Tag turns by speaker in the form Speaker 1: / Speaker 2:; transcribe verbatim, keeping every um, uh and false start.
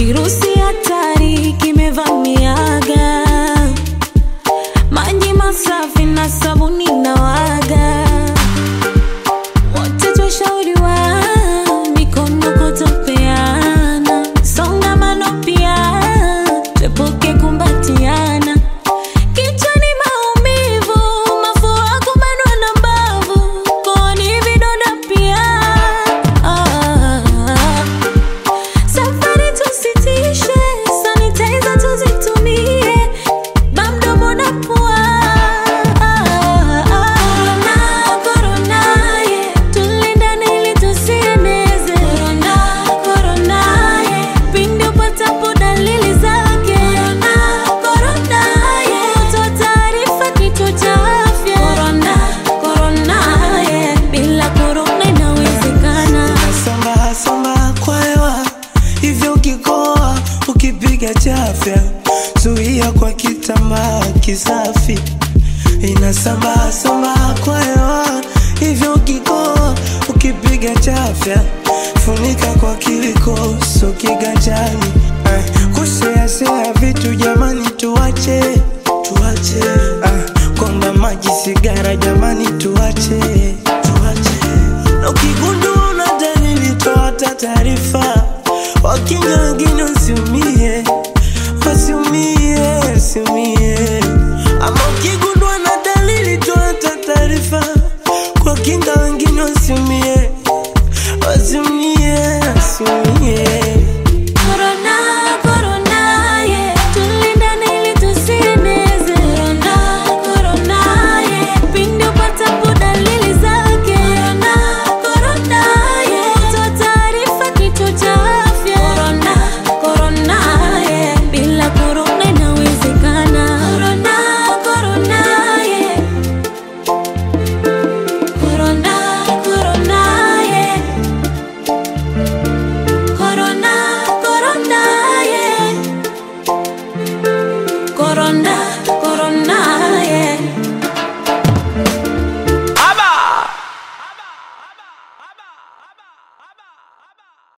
Speaker 1: Kirusi hatari kimevamiaga, maji masafi na sabuni na waga. Wote twashauriwa mikono kutopeana, songamano pia tuepuke kumbatiana. Kichwani maumivu, mafua kubanwa na mbavu, kooni vidonda pia. Ah, safari tusitishe, sanitizer tuzitumie, bamdomo na pua. Corona, corona, yeah, tulindane ili tusieneze. Corona, corona, yeah, pindi upatapo dalili zake. Corona, corona, yeah, toa taarifa kituo cha afya. Corona, corona, yeah, bila corona inawezekana.
Speaker 2: Samba samba kwa hewa, hivyo ukikoa ukipiga chafya, zuia kwa kitambaa kisafi. Inasamba samba kwa hewa, hivyo ukikoa ukipiga chafya, funika kwa kiliko so kiganjani. Eh, kushare share vitu jamani.